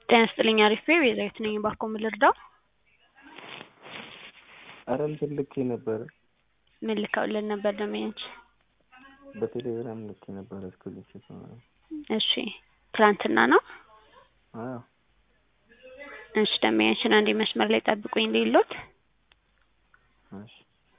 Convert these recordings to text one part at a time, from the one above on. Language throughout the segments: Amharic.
ጤና ይስጥልኝ አሪፍ ነኝ ቤዛዊት ነኝ ባክዎ ምን ልርዳው? ኧረ እንትን ልኬ ነበረ ምን ልከውልን ነበር ደንበኛች? በቴሌግራም ልኬ ነበረ ስክሪንሾት ምናምን። እሺ ትላንትና ነው? አዎ እሺ ደንበኛችን አንዴ መስመር ላይ ጠብቁኝ ልይሎት። እሺ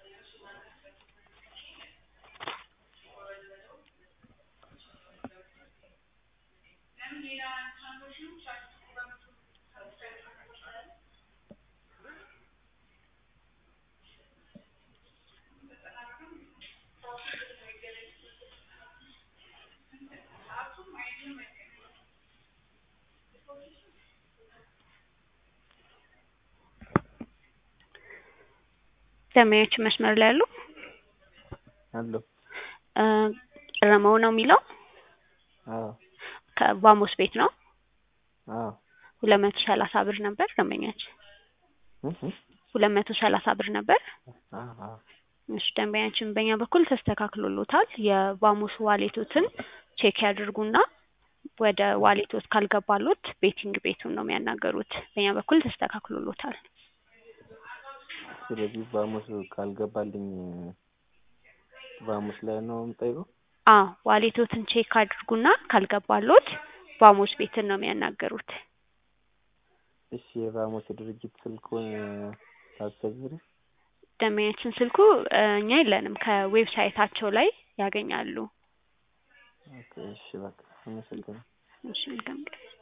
ደንበኛችን መስመር ላይ አሉ? አሎ ረመው ነው የሚለው? አዎ ከባሞስ ቤት ነው? አዎ 230 ብር ነበር ደንበኛችን። 230 ብር ነበር? አዎ እሺ ደንበኛችን በእኛ በኩል ተስተካክሎሎታል። የባሞስ ዋሌቶትን ቼክ ያድርጉና ወደ ዋሌቶት ካልገባሎት ቤቲንግ ቤቱን ነው የሚያናገሩት። በእኛ በኩል ተስተካክሎሎታል። ስለዚህ ባሞስ ካልገባልኝ ባሞስ ላይ ነው የምጠይቀው? አዎ ዋሌቶትን ቼክ አድርጉና ካልገባሎት ባሞስ ቤትን ነው የሚያናገሩት። እሺ የባሞስ ድርጅት ስልኩን ታስቸግሪ? ደንበኛችን ስልኩ እኛ የለንም ከዌብሳይታቸው ላይ ያገኛሉ። ኦኬ እሺ በቃ አመሰግናለሁ። እሺ መልካም ቀን።